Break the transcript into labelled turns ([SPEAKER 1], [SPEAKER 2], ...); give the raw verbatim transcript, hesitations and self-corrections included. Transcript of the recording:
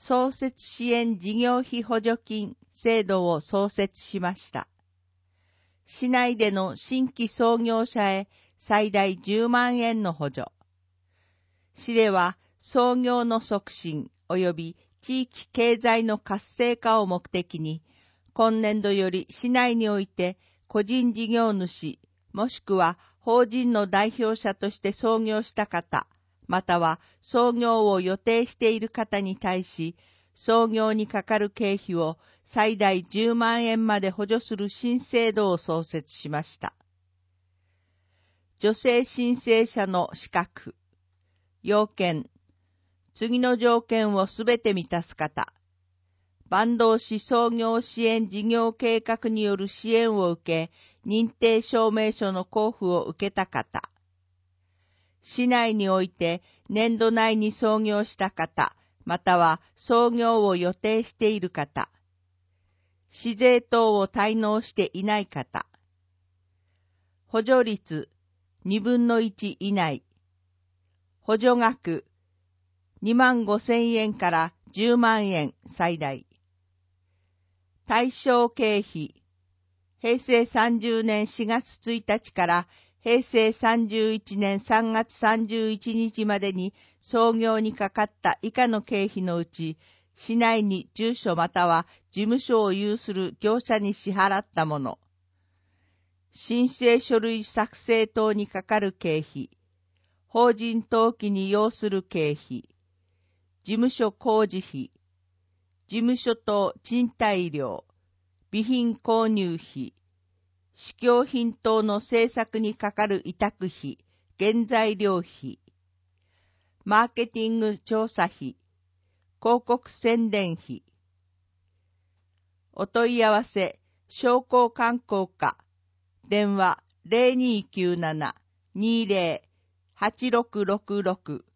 [SPEAKER 1] 創設支援事業費補助金制度を創設しました。市内での新規創業者へ最大じゅうまんえんの補助。市では創業の促進及び地域経済の活性化を目的に、今年度より市内において個人事業主、もしくは法人の代表者として創業した方、または創業を予定している方に対し、創業にかかる経費を最大じゅうまんえんまで補助する新制度を創設しました。女性申請者の資格、要件、次の条件をすべて満たす方、坂東市創業支援事業計画による支援を受け、認定証明書の交付を受けた方、市内において年度内に創業した方、または創業を予定している方、市税等を滞納していない方、補助率にぶんのいち以内、補助額にまんごせんえんからじゅうまんえん最大、対象経費、平成さんじゅうねんしがつついたちから平成さんじゅういちねんさんがつさんじゅういちにちまでに創業にかかった以下の経費のうち、市内に住所または事務所を有する業者に支払ったもの、申請書類作成等にかかる経費、法人登記に要する経費、事務所工事費、事務所等賃貸料、備品購入費、試供品等の製作にかかる委託費、原材料費、マーケティング調査費、広告宣伝費。お問い合わせ、商工観光課、電話 ゼロにーきゅうなな にーゼロ はちろくろくろく